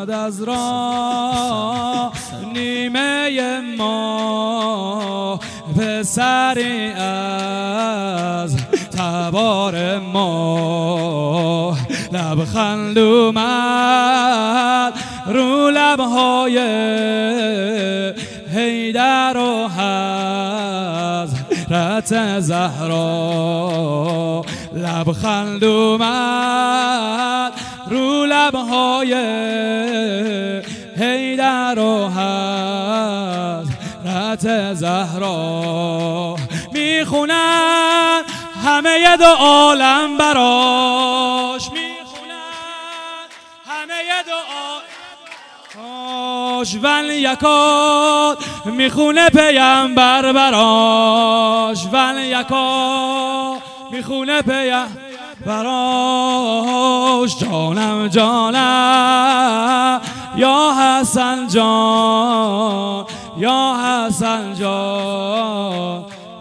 اومد از راه نیمه ما، پسری از تبار ما. لبخند اومد رو لبهای حیدر و حضرت زهرا. لبخند اومد رو لبهای حیدر و حضرت زهرا. میخونن همه دو عالم براش، میخونن همه دو عالم ول یکات میخونه پیمبر براش، ول یکات میخونه براش. جانم جانم یا حسن جان، یا حسن جان.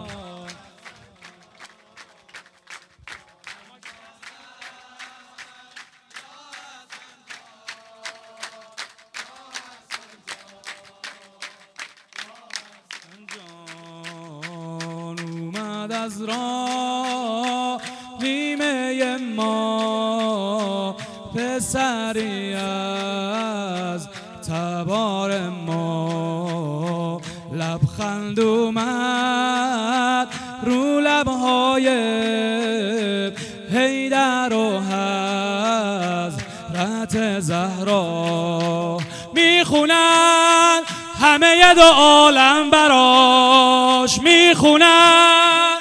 اومد از راه نیمه ما، پسری از تبار ما. لبخند اومد رو لبهای حیدر و حضرت زهرا. میخونن همه دو عالم براش، میخونن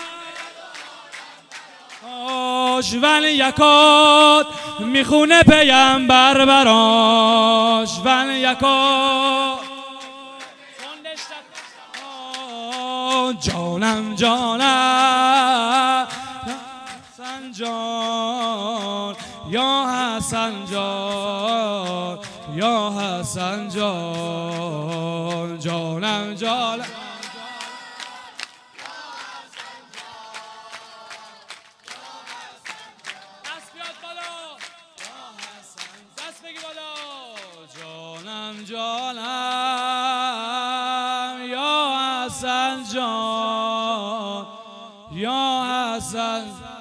ول یکات میخونه پیمبر براش، ول یکات. جانم جانم حسن جان، یا حسن جان، یا حسن جان. جانم جانم جانم جانم یا حسن جان، یا حسن.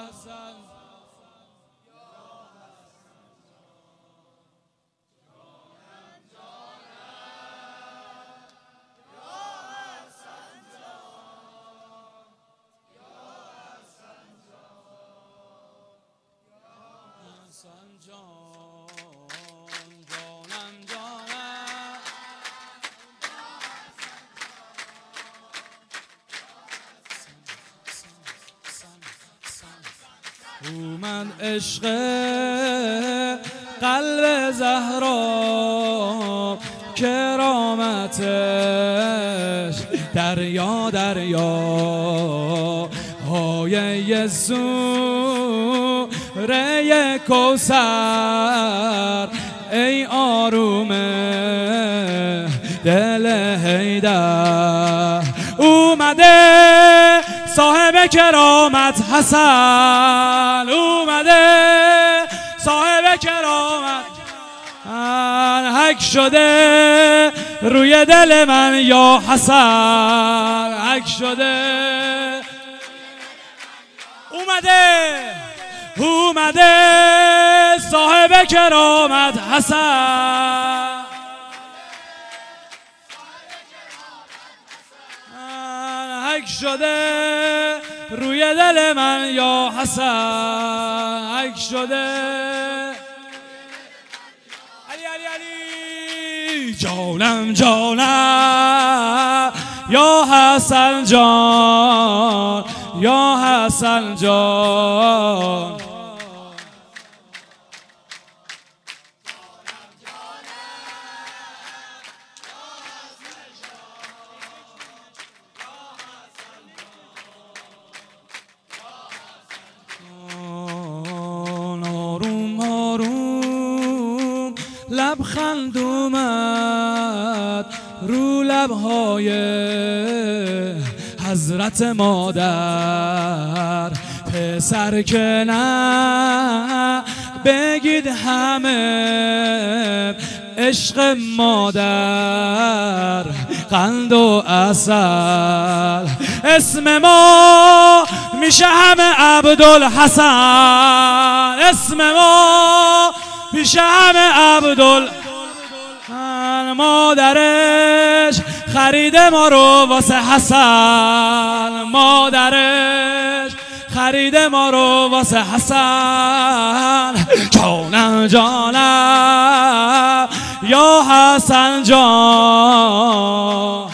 اومد عشق قلب زهرا، کرامتش دریا دریا. های یسوع کوثر ای آروم دل حیدر. اومده صاحب کرامت حسن، اومده صاحب کرامت حک شده روی دل من یا حسن، حک شده. اومده صاحب کرامت حسن، حک شده روی دل من یا حسن، حک شده. علی علی علی. جانم جانم یا حسن جان، یا حسن جان. لبخند اومد رو لبهای حضرت مادر، پسر که نه بگید همه عشق مادر قند و عسل. اسم ما میشه همه عبدالحسن، اسم ما میشه همه مادرش خریده ما رو واسه حسن، مادرش خریده ما رو واسه حسن. جانم جانم یا حسن جان.